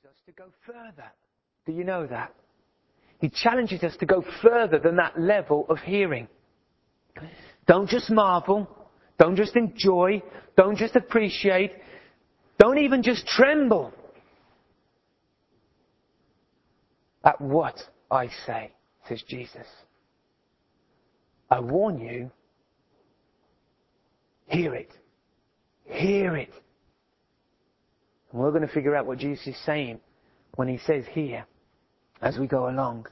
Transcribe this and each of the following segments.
us to go further. Do you know that? He challenges us to go further than that level of hearing. Don't just marvel. Don't just enjoy. Don't just appreciate. Don't even just tremble at what I say, says Jesus. I warn you, hear it. Hear it. And we're going to figure out what Jesus is saying when he says hear as we go along.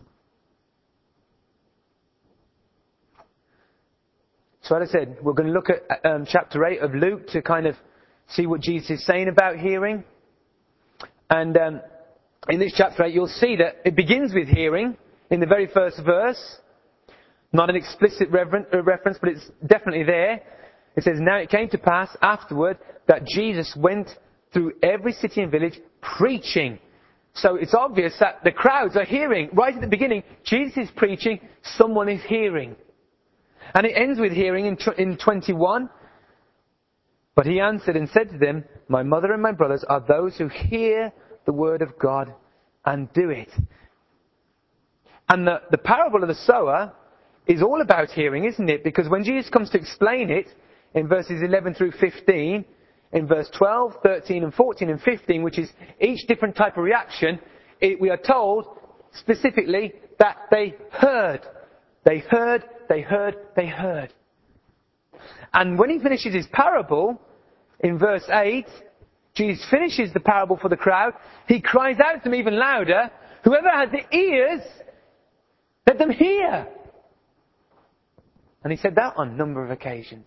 So as I said, we're going to look at chapter 8 of Luke to kind of see what Jesus is saying about hearing. And in this chapter 8, you'll see that it begins with hearing in the very first verse. Not an explicit reference, but it's definitely there. It says, now it came to pass afterward that Jesus went through every city and village preaching. So it's obvious that the crowds are hearing. Right at the beginning, Jesus is preaching, someone is hearing. And it ends with hearing in 21. But he answered and said to them, my mother and my brothers are those who hear the word of God and do it. And the parable of the sower is all about hearing, isn't it? Because when Jesus comes to explain it in verses 11 through 15, in verse 12, 13 and 14 and 15, which is each different type of reaction, we are told specifically that they heard. They heard, they heard, they heard. And when he finishes his parable, in verse 8, Jesus finishes the parable for the crowd. He cries out to them even louder, whoever has the ears, let them hear. And he said that on a number of occasions.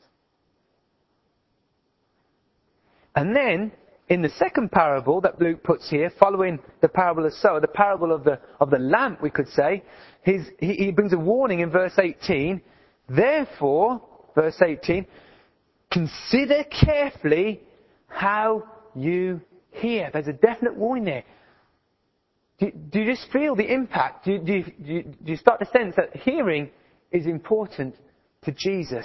And then, in the second parable that Luke puts here, following the parable of the sower, the parable of the lamp, we could say, he brings a warning in verse 18. Therefore, verse 18, consider carefully how you hear. There's a definite warning there. Do you just feel the impact? Do you start to sense that hearing is important to Jesus?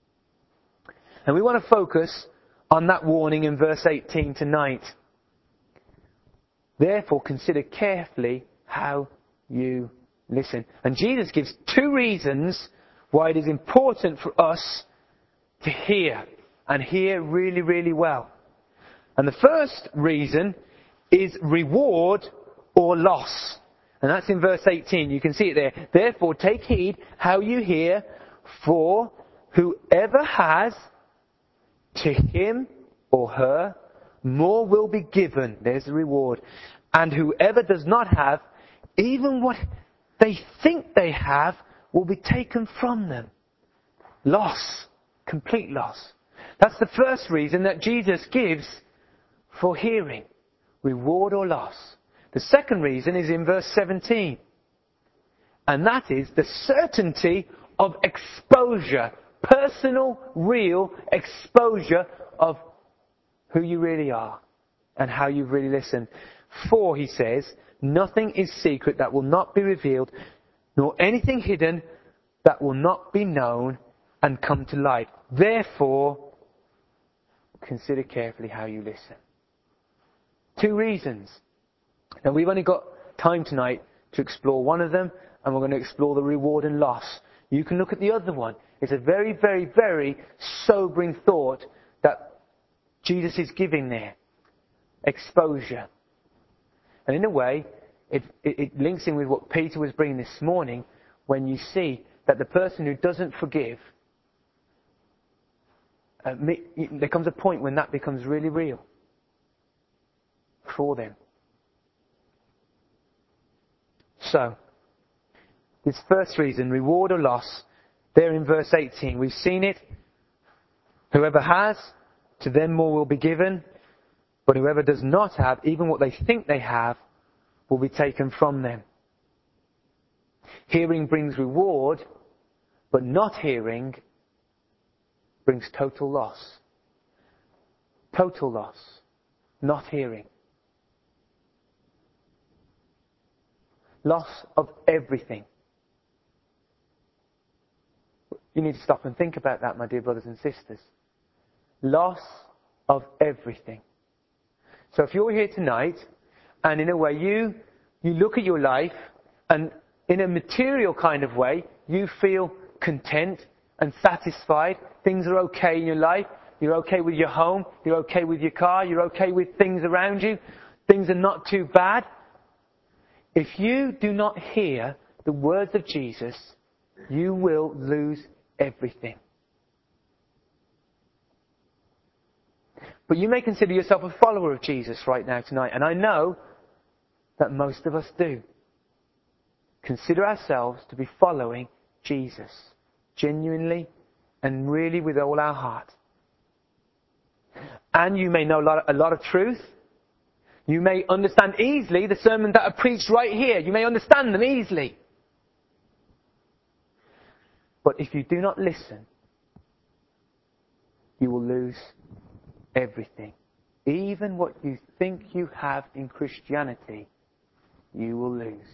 And we want to focus on that warning in verse 18 tonight. Therefore, consider carefully how you listen. And Jesus gives two reasons why it is important for us to hear, and hear really, really well. And the first reason is reward or loss. And that's in verse 18. You can see it there. Therefore, take heed how you hear, for whoever has, to him or her, more will be given. There's the reward. And whoever does not have, even what they think they have will be taken from them. Loss. Complete loss. That's the first reason that Jesus gives for hearing. Reward or loss. The second reason is in verse 17. And that is the certainty of exposure. Personal, real exposure of who you really are and how you've really listened. For, he says, nothing is secret that will not be revealed, nor anything hidden that will not be known and come to light. Therefore, consider carefully how you listen. Two reasons. Now, we've only got time tonight to explore one of them, and we're going to explore the reward and loss. You can look at the other one. It's a very, very, very sobering thought that Jesus is giving there. Exposure. And in a way, it links in with what Peter was bringing this morning, when you see that the person who doesn't forgive, there comes a point when that becomes really real for them. So, this first reason, reward or loss, there in verse 18. We've seen it. Whoever has, to them more will be given. But whoever does not have, even what they think they have, will be taken from them. Hearing brings reward, but not hearing brings total loss. Total loss. Not hearing. Loss of everything. You need to stop and think about that, my dear brothers and sisters. Loss of everything. So if you're here tonight And in a way, you look at your life, and in a material kind of way, you feel content and satisfied. Things are okay in your life. You're okay with your home. You're okay with your car. You're okay with things around you. Things are not too bad. If you do not hear the words of Jesus, you will lose everything. But you may consider yourself a follower of Jesus right now tonight, and I know that most of us do. Consider ourselves to be following Jesus, genuinely and really with all our heart. And you may know a lot of truth. You may understand easily the sermons that are preached right here. You may understand them easily. But if you do not listen, you will lose everything. Even what you think you have in Christianity, you will lose.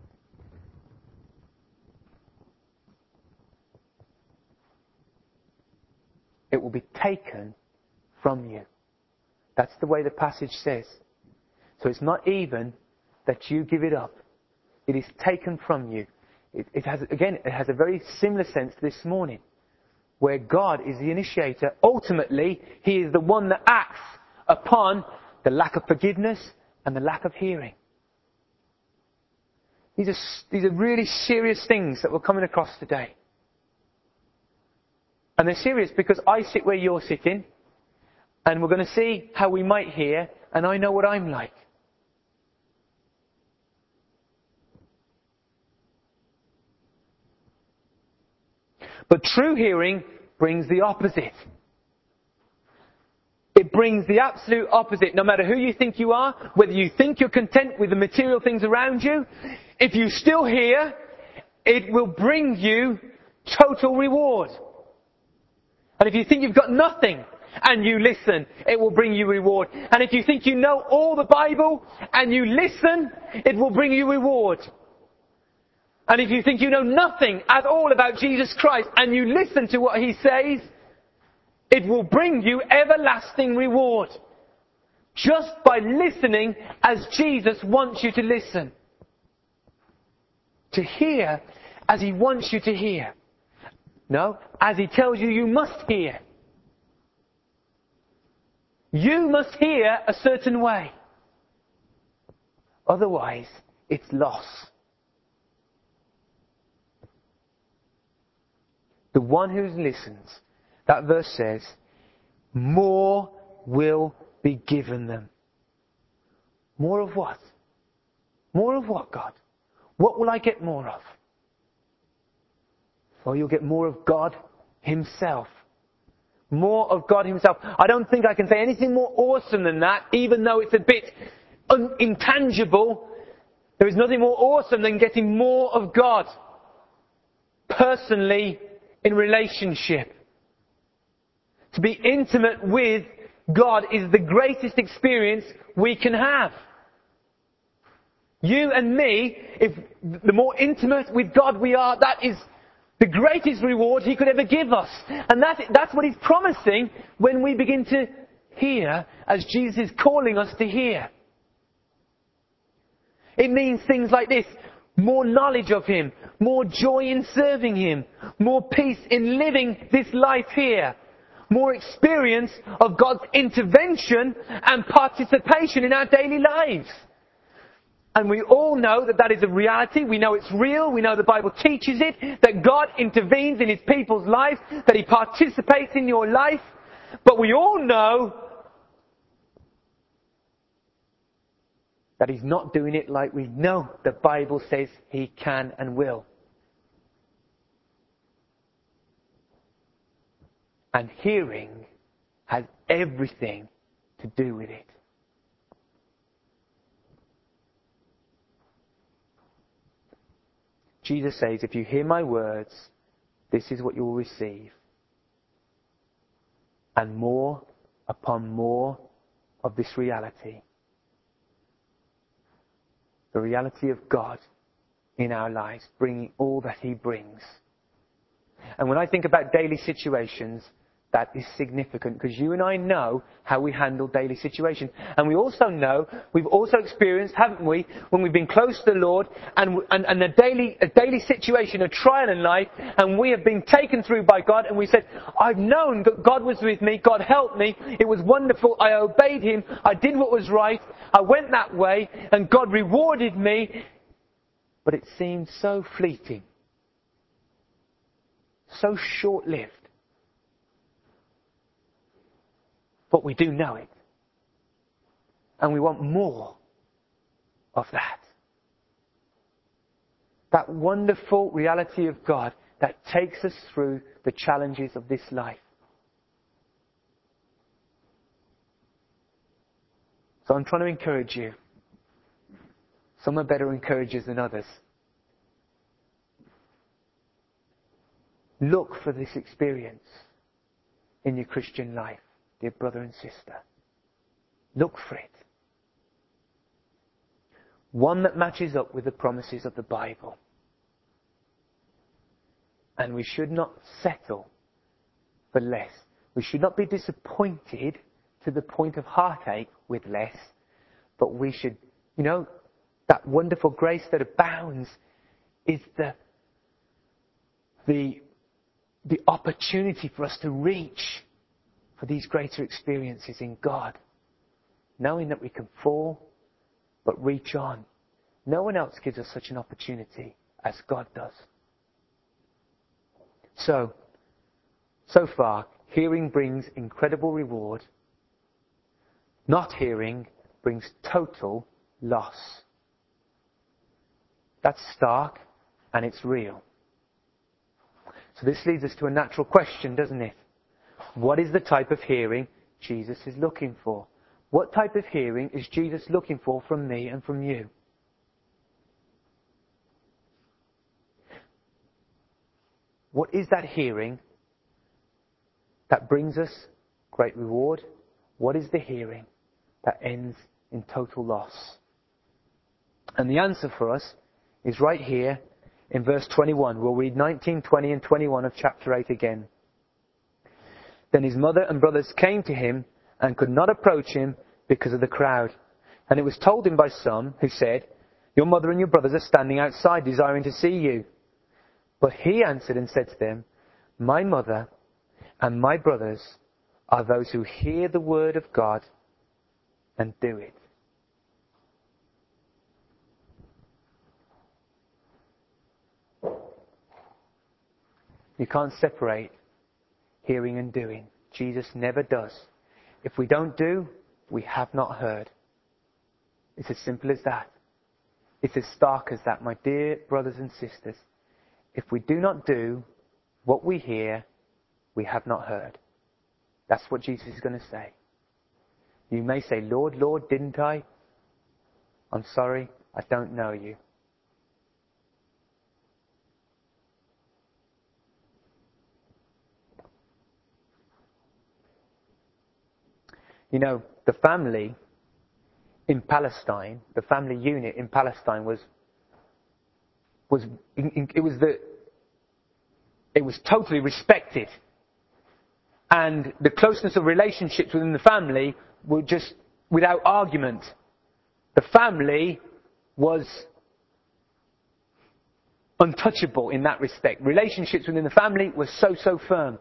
It will be taken from you. That's the way the passage says. So it's not even that you give it up. It is taken from you. It has a very similar sense to this morning, where God is the initiator. Ultimately, He is the one that acts upon the lack of forgiveness and the lack of hearing. These are really serious things that we're coming across today. And they're serious because I sit where you're sitting, and we're going to see how we might hear, and I know what I'm like. But true hearing brings the opposite. It brings the absolute opposite. No matter who you think you are, whether you think you're content with the material things around you, if you still hear, it will bring you total reward. And if you think you've got nothing and you listen, it will bring you reward. And if you think you know all the Bible and you listen, it will bring you reward. And if you think you know nothing at all about Jesus Christ and you listen to what He says, it will bring you everlasting reward. Just by listening as Jesus wants you to listen. To hear as He wants you to hear. No, as He tells you, you must hear. You must hear a certain way. Otherwise, it's loss. The one who listens, that verse says, more will be given them. More of what? More of what, God? What will I get more of? Well, you'll get more of God Himself. More of God Himself. I don't think I can say anything more awesome than that, even though it's a bit intangible. There is nothing more awesome than getting more of God. Personally, in relationship. To be intimate with God is the greatest experience we can have. You and me, if the more intimate with God we are, that is the greatest reward He could ever give us. And that's what He's promising when we begin to hear as Jesus is calling us to hear. It means things like this. More knowledge of Him, more joy in serving Him, more peace in living this life here, more experience of God's intervention and participation in our daily lives. And we all know that is a reality. We know it's real. We know the Bible teaches it, that God intervenes in His people's lives, that He participates in your life. But we all know that He's not doing it like we know the Bible says He can and will. And hearing has everything to do with it. Jesus says, if you hear my words, this is what you will receive. And more upon more of this reality. The reality of God in our lives, bringing all that He brings. And when I think about daily situations, that is significant, because you and I know how we handle daily situations. And we also know, we've also experienced, haven't we, when we've been close to the Lord and a daily situation, a trial in life, and we have been taken through by God, and we said, I've known that God was with me, God helped me, it was wonderful, I obeyed Him, I did what was right, I went that way, and God rewarded me. But it seemed so fleeting, so short-lived. But we do know it. And we want more of that. That wonderful reality of God that takes us through the challenges of this life. So I'm trying to encourage you. Some are better encouragers than others. Look for this experience in your Christian life, dear brother and sister. Look for it. One that matches up with the promises of the Bible. And we should not settle for less. We should not be disappointed to the point of heartache with less. But we should, that wonderful grace that abounds is the opportunity for us to reach for these greater experiences in God. Knowing that we can fall, but reach on. No one else gives us such an opportunity as God does. So far, hearing brings incredible reward. Not hearing brings total loss. That's stark, and it's real. So this leads us to a natural question, doesn't it? What is the type of hearing Jesus is looking for? What type of hearing is Jesus looking for from me and from you? What is that hearing that brings us great reward? What is the hearing that ends in total loss? And the answer for us is right here in verse 21. We'll read 19, 20 and 21 of chapter 8 again. Then his mother and brothers came to him and could not approach him because of the crowd. And it was told him by some who said, your mother and your brothers are standing outside desiring to see you. But he answered and said to them, my mother and my brothers are those who hear the word of God and do it. You can't separate hearing and doing. Jesus never does. If we don't do, we have not heard. It's as simple as that. It's as stark as that, my dear brothers and sisters. If we do not do what we hear, we have not heard. That's what Jesus is going to say. You may say, Lord, Lord, didn't I? I'm sorry, I don't know you. The family in Palestine, the family unit in Palestine was totally respected. And the closeness of relationships within the family were just without argument. The family was untouchable in that respect. Relationships within the family were so firm.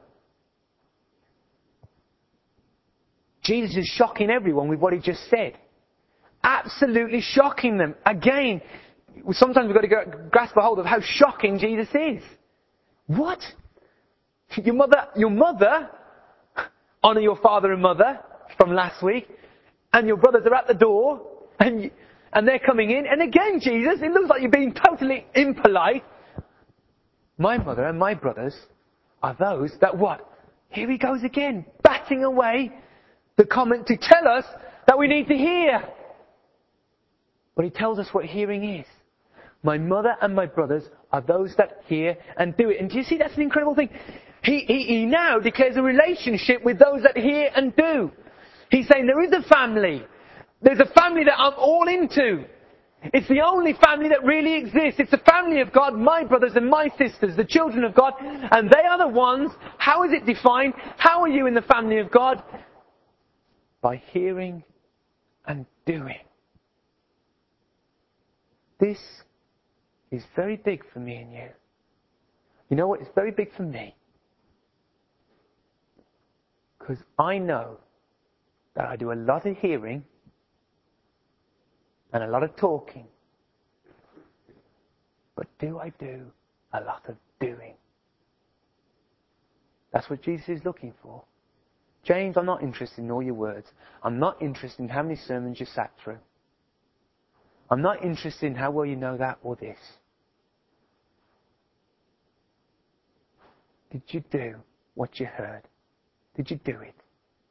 Jesus is shocking everyone with what he just said. Absolutely shocking them. Again, sometimes we've got to grasp a hold of how shocking Jesus is. What? Your mother, honour your father and mother from last week, and your brothers are at the door, and they're coming in, and again, Jesus, it looks like you're being totally impolite. My mother and my brothers are those that what? Here he goes again, batting away the comment to tell us that we need to hear. But he tells us what hearing is. My mother and my brothers are those that hear and do it. And do you see that's an incredible thing? He now declares a relationship with those that hear and do. He's saying there is a family. There's a family that I'm all into. It's the only family that really exists. It's the family of God, my brothers and my sisters, the children of God, and they are the ones. How is it defined? How are you in the family of God? By hearing and doing. This is very big for me and you. You know what? It's very big for me. Because I know that I do a lot of hearing and a lot of talking. But do I do a lot of doing? That's what Jesus is looking for. James, I'm not interested in all your words. I'm not interested in how many sermons you sat through. I'm not interested in how well you know that or this. Did you do what you heard? Did you do it?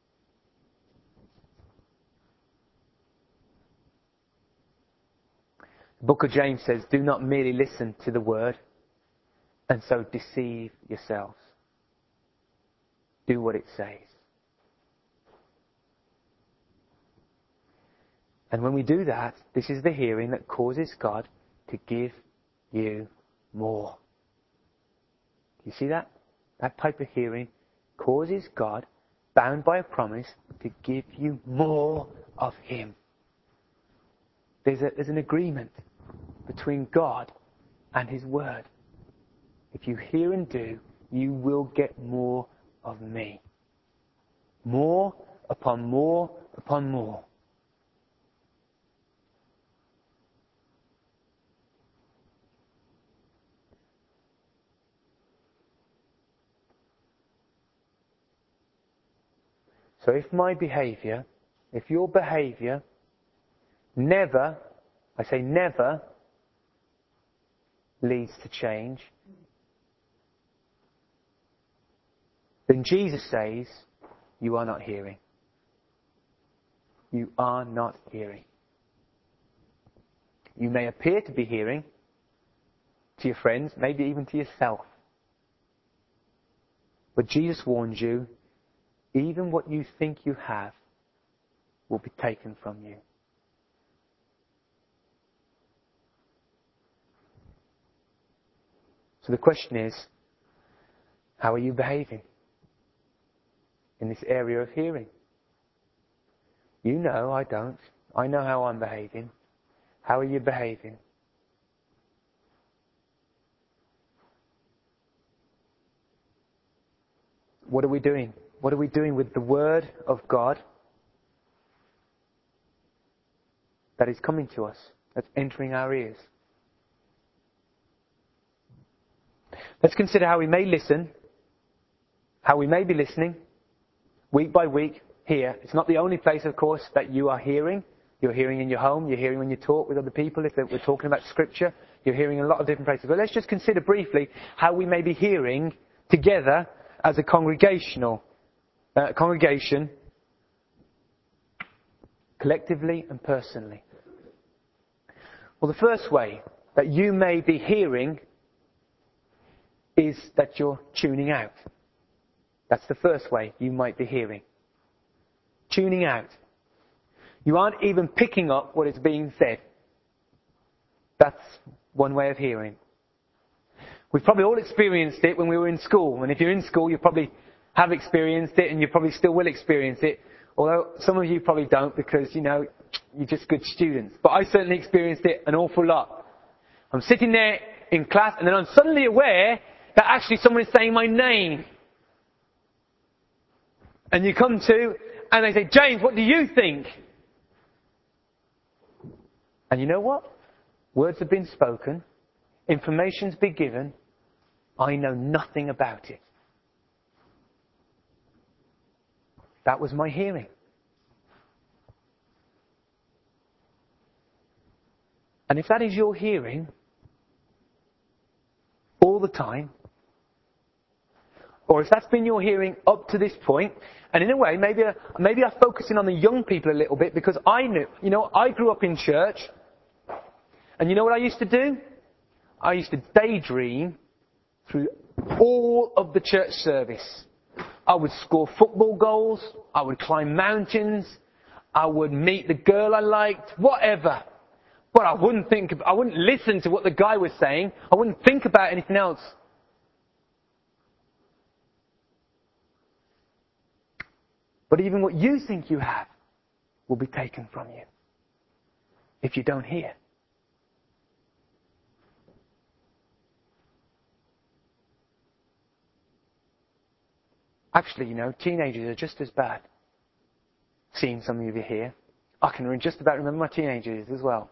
The book of James says, do not merely listen to the word and so deceive yourselves. Do what it says. And when we do that, this is the hearing that causes God to give you more. You see that? That type of hearing causes God, bound by a promise, to give you more of Him. There's an agreement between God and His Word. If you hear and do, you will get more of me. More upon more upon more. So if your behaviour never, I say never, leads to change, then Jesus says, you are not hearing. You are not hearing. You may appear to be hearing to your friends, maybe even to yourself. But Jesus warns you, even what you think you have will be taken from you. So the question is, how are you behaving in this area of hearing? You know, I don't. I know how I'm behaving. How are you behaving? What are we doing? What are we doing with the Word of God that is coming to us, that's entering our ears? Let's consider how we may listen, how we may be listening, week by week, here. It's not the only place, of course, that you are hearing. You're hearing in your home, you're hearing when you talk with other people, if we're talking about Scripture, you're hearing in a lot of different places. But let's just consider briefly how we may be hearing together as a congregation, collectively and personally. Well, the first way that you may be hearing is that you're tuning out. That's the first way you might be hearing. Tuning out. You aren't even picking up what is being said. That's one way of hearing. We've probably all experienced it when we were in school. And if you're in school, you probably have experienced it and you probably still will experience it. Although some of you probably don't because, you're just good students. But I certainly experienced it an awful lot. I'm sitting there in class and then I'm suddenly aware that actually someone is saying my name. And you come to and they say, James, what do you think? And you know what? Words have been spoken. Information's been given. I know nothing about it. That was my hearing. And if that is your hearing all the time, or if that's been your hearing up to this point, and in a way, maybe I'm focusing on the young people a little bit because I grew up in church, and you know what I used to do? I used to daydream through all of the church service. I would score football goals, I would climb mountains, I would meet the girl I liked, whatever. But I wouldn't listen to what the guy was saying. I wouldn't think about anything else. But even what you think you have will be taken from you if you don't hear. Actually, teenagers are just as bad. Seeing some of you here. I can just about remember my teenage years as well.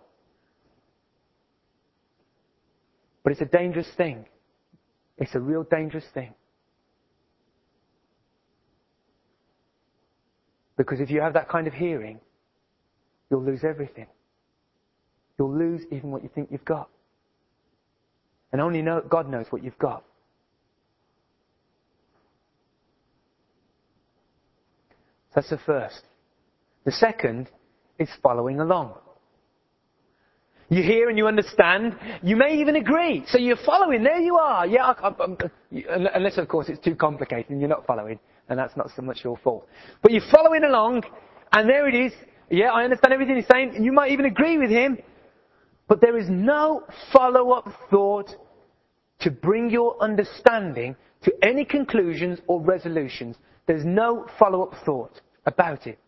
But it's a dangerous thing. It's a real dangerous thing. Because if you have that kind of hearing, you'll lose everything. You'll lose even what you think you've got. And only God knows what you've got. That's the first. The second is following along. You hear and you understand. You may even agree. So you're following. There you are. Yeah, unless, of course, it's too complicated and you're not following. And that's not so much your fault. But you're following along. And there it is. Yeah, I understand everything he's saying. You might even agree with him. But there is no follow-up thought to bring your understanding to any conclusions or resolutions. There's no follow-up thought about it.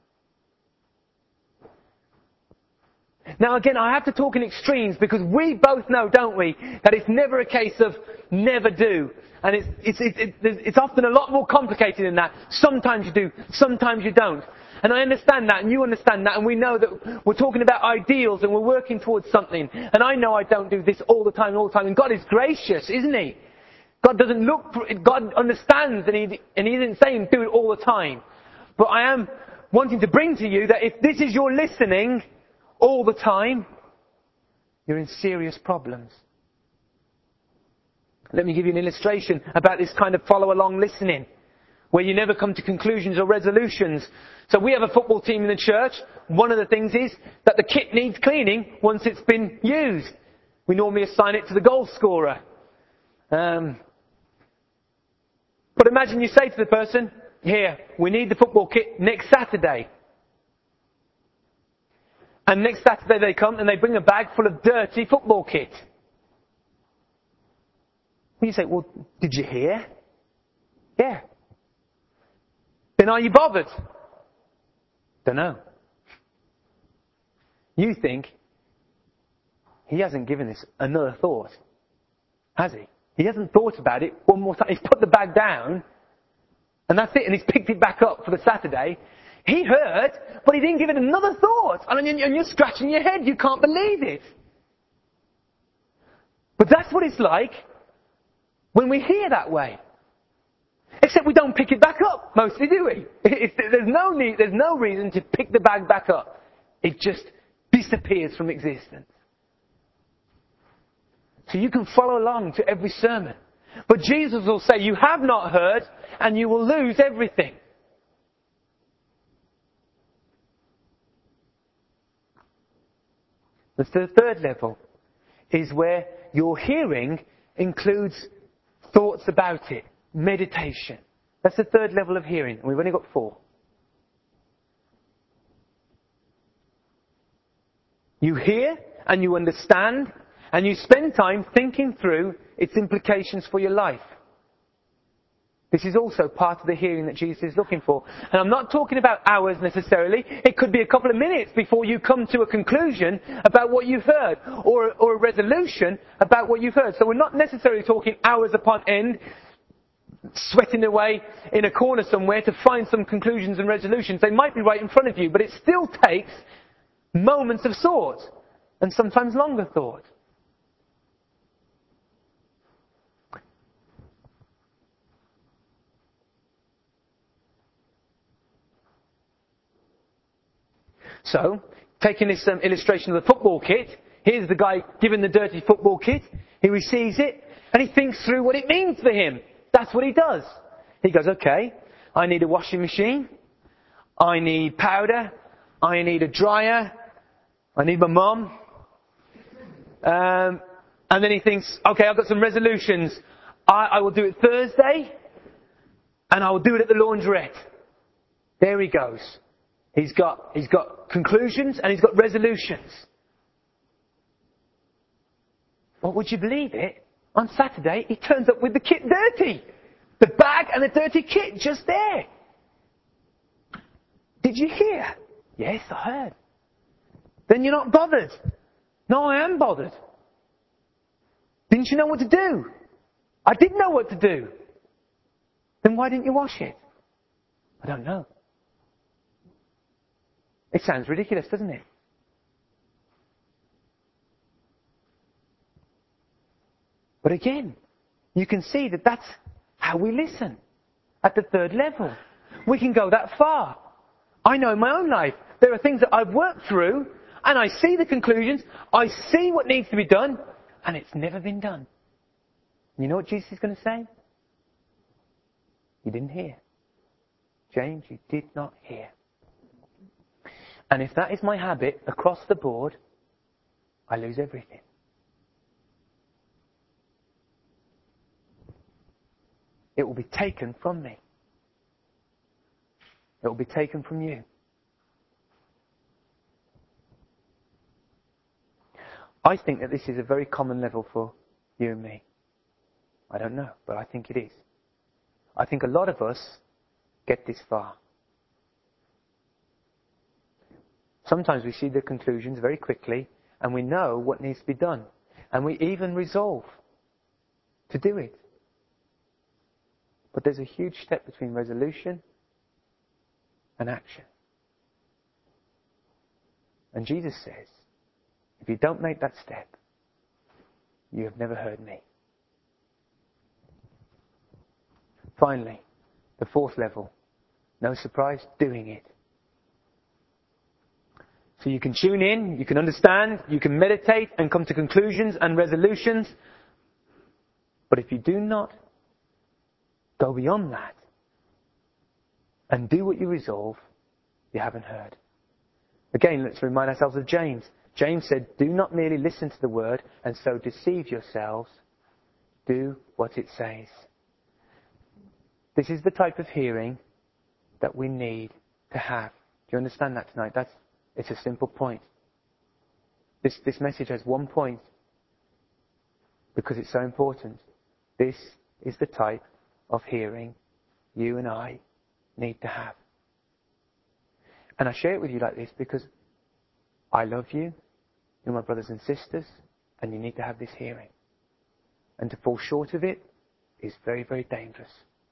Now again, I have to talk in extremes because we both know, don't we, that it's never a case of never do. And it's often a lot more complicated than that. Sometimes you do, sometimes you don't. And I understand that, and you understand that, and we know that we're talking about ideals and we're working towards something. And I know I don't do this all the time, and God is gracious, isn't He? God God understands, and He isn't saying do it all the time. But I am wanting to bring to you that if this is your listening all the time, you're in serious problems. Let me give you an illustration about this kind of follow-along listening, where you never come to conclusions or resolutions. So we have a football team in the church. One of the things is that the kit needs cleaning once it's been used. We normally assign it to the goal scorer. But imagine you say to the person, here, we need the football kit next Saturday. And next Saturday they come and they bring a bag full of dirty football kit. And you say, well, did you hear? Yeah. Then are you bothered? Don't know. You think, he hasn't given this another thought, has he? He hasn't thought about it one more time. He's put the bag down, and that's it, and he's picked it back up for the Saturday. He heard, but he didn't give it another thought. And you're scratching your head. You can't believe it. But that's what it's like when we hear that way. Except we don't pick it back up, mostly, do we? There's no reason to pick the bag back up. It just disappears from existence. So you can follow along to every sermon. But Jesus will say, you have not heard, and you will lose everything. The third level is where your hearing includes thoughts about it, meditation. That's the third level of hearing, and we've only got 4. You hear and you understand and you spend time thinking through its implications for your life. This is also part of the hearing that Jesus is looking for. And I'm not talking about hours necessarily. It could be a couple of minutes before you come to a conclusion about what you've heard, or a resolution about what you've heard. So we're not necessarily talking hours upon end, sweating away in a corner somewhere to find some conclusions and resolutions. They might be right in front of you, but it still takes moments of thought, and sometimes longer thought. So, taking this illustration of the football kit, here's the guy given the dirty football kit. He receives it, and he thinks through what it means for him. That's what he does. He goes, okay, I need a washing machine. I need powder. I need a dryer. I need my mum. And then he thinks, okay, I've got some resolutions. I will do it Thursday, and I will do it at the laundrette. There he goes. He's got conclusions and he's got resolutions. What would you believe it? On Saturday, he turns up with the kit dirty. The bag and the dirty kit just there. Did you hear? Yes, I heard. Then you're not bothered. No, I am bothered. Didn't you know what to do? I did know what to do. Then why didn't you wash it? I don't know. It sounds ridiculous, doesn't it? But again, you can see that that's how we listen. At the third level. We can go that far. I know in my own life, there are things that I've worked through, and I see the conclusions, I see what needs to be done, and it's never been done. You know what Jesus is going to say? You didn't hear. James, you did not hear. And if that is my habit across the board, I lose everything. It will be taken from me. It will be taken from you. I think that this is a very common level for you and me. I don't know, but I think it is. I think a lot of us get this far. Sometimes we see the conclusions very quickly and we know what needs to be done. And we even resolve to do it. But there's a huge step between resolution and action. And Jesus says, if you don't make that step, you have never heard me. Finally, the fourth level. No surprise, doing it. So you can tune in, you can understand, you can meditate and come to conclusions and resolutions. But if you do not go beyond that and do what you resolve, you haven't heard. Again, let's remind ourselves of James. James said, do not merely listen to the word and so deceive yourselves. Do what it says. This is the type of hearing that we need to have. Do you understand that tonight? It's a simple point. This message has one point because it's so important. This is the type of hearing you and I need to have. And I share it with you like this because I love you. You're my brothers and sisters, and you need to have this hearing. And to fall short of it is very, very dangerous.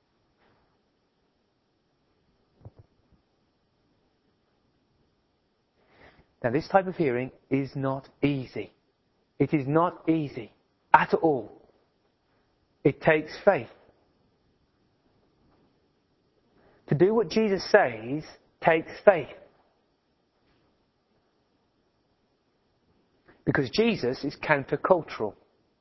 Now, this type of hearing is not easy. It is not easy at all. It takes faith. To do what Jesus says takes faith. Because Jesus is countercultural.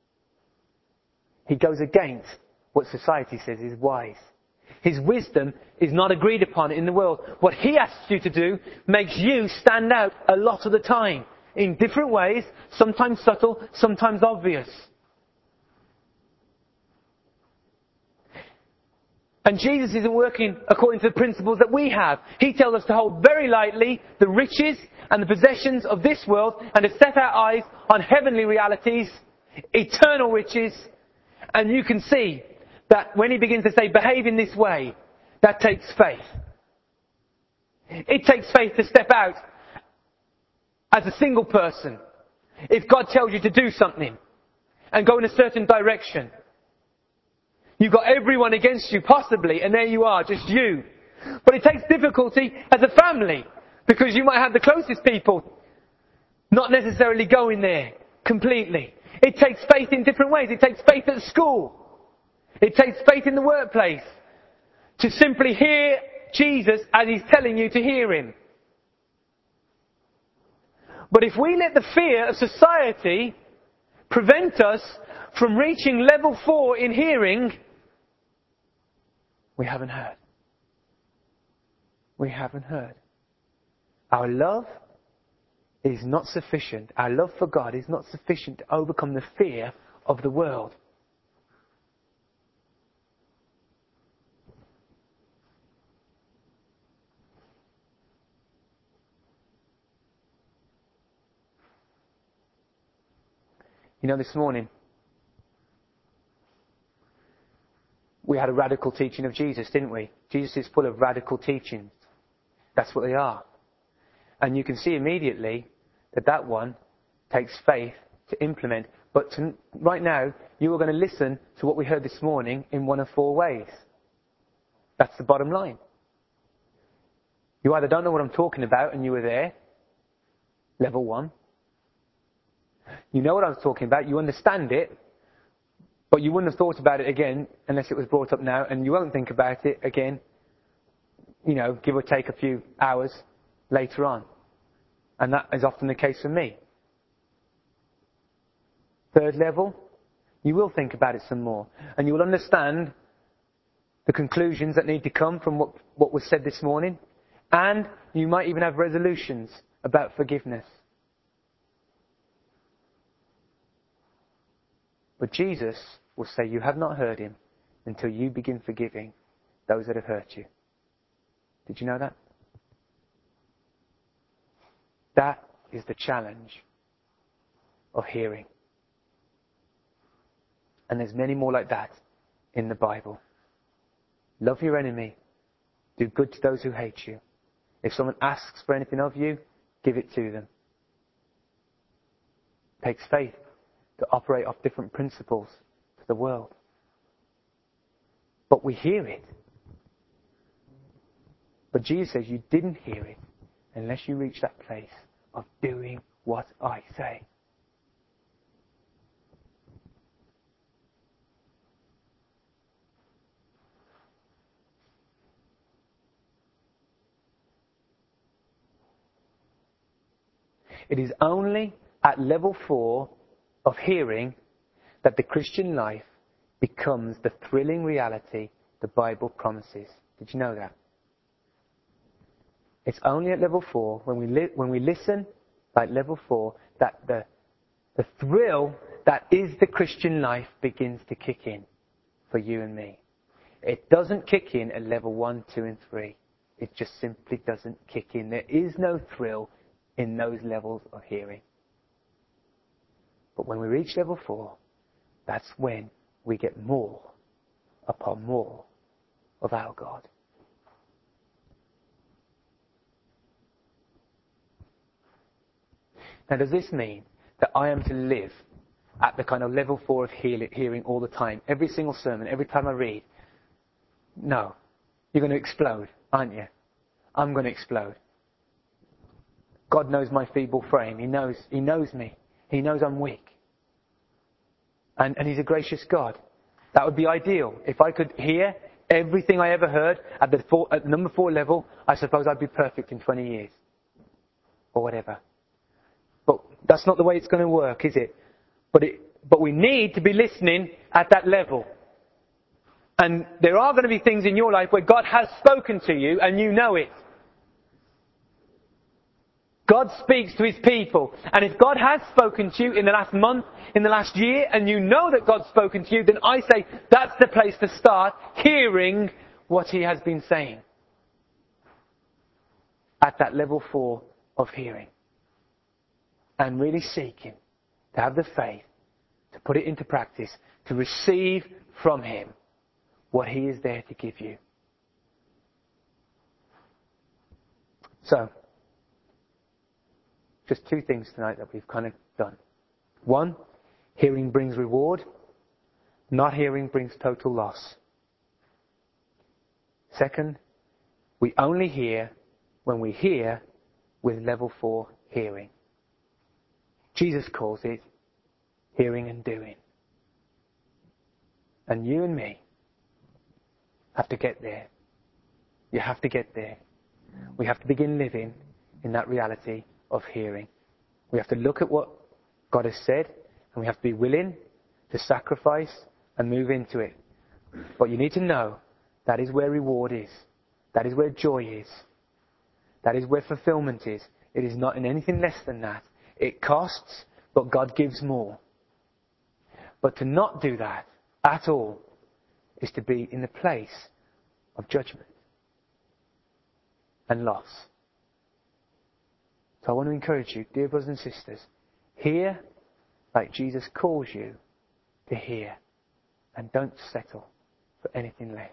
He goes against what society says is wise. His wisdom is not agreed upon in the world. What he asks you to do makes you stand out a lot of the time. In different ways, sometimes subtle, sometimes obvious. And Jesus isn't working according to the principles that we have. He tells us to hold very lightly the riches and the possessions of this world and to set our eyes on heavenly realities, eternal riches. And you can see that when he begins to say, behave in this way, that takes faith. It takes faith to step out as a single person. If God tells you to do something and go in a certain direction, you've got everyone against you, possibly, and there you are, just you. But it takes difficulty as a family, because you might have the closest people not necessarily going there completely. It takes faith in different ways. It takes faith at school. It takes faith in the workplace. To simply hear Jesus as he's telling you to hear him. But if we let the fear of society prevent us from reaching level 4 in hearing, we haven't heard. We haven't heard. Our love is not sufficient. Our love for God is not sufficient to overcome the fear of the world. You know, this morning, we had a radical teaching of Jesus, didn't we? Jesus is full of radical teachings. That's what they are. And you can see immediately that one takes faith to implement. But right now, you are going to listen to what we heard this morning in one of 4 ways. That's the bottom line. You either don't know what I'm talking about and you were there, level 1. You know what I'm talking about, you understand it, but you wouldn't have thought about it again unless it was brought up now, and you won't think about it again, give or take a few hours later on. And that is often the case for me. 3rd level, you will think about it some more, and you will understand the conclusions that need to come from what was said this morning, and you might even have resolutions about forgiveness. But Jesus will say you have not heard him until you begin forgiving those that have hurt you. Did you know that? That is the challenge of hearing. And there's many more like that in the Bible. Love your enemy. Do good to those who hate you. If someone asks for anything of you, give it to them. It takes faith to operate off different principles to the world. But we hear it. But Jesus says you didn't hear it unless you reach that place of doing what I say. It is only at level 4 of hearing that the Christian life becomes the thrilling reality the Bible promises. Did you know that? It's only at level 4, when we listen, like level 4, that the thrill that is the Christian life begins to kick in for you and me. It doesn't kick in at level 1, 2, and 3. It just simply doesn't kick in. There is no thrill in those levels of hearing. But when we reach level 4, that's when we get more upon more of our God. Now, does this mean that I am to live at the kind of level 4 of hearing all the time? Every single sermon, every time I read? No. You're going to explode, aren't you? I'm going to explode. God knows my feeble frame. He knows me. He knows I'm weak. And He's a gracious God. That would be ideal. If I could hear everything I ever heard at the number 4 level, I suppose I'd be perfect in 20 years. Or whatever. But that's not the way it's going to work, is it? But we need to be listening at that level. And there are going to be things in your life where God has spoken to you and you know it. God speaks to His people. And if God has spoken to you in the last month, in the last year, and you know that God's spoken to you, then I say that's the place to start hearing what He has been saying. At that level 4 of hearing. And really seeking to have the faith to put it into practice, to receive from Him what He is there to give you. So, just 2 things tonight that we've kind of done. 1, hearing brings reward. Not hearing brings total loss. 2, we only hear when we hear with level 4 hearing. Jesus calls it hearing and doing. And you and me have to get there. You have to get there. We have to begin living in that reality of hearing. We have to look at what God has said, and we have to be willing to sacrifice and move into it. But you need to know that is where reward is. That is where joy is. That is where fulfillment is. It is not in anything less than that. It costs, but God gives more. But to not do that at all is to be in the place of judgment and loss. So I want to encourage you, dear brothers and sisters, hear like Jesus calls you to hear. And don't settle for anything less.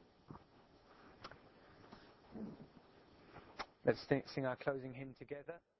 Let's sing our closing hymn together.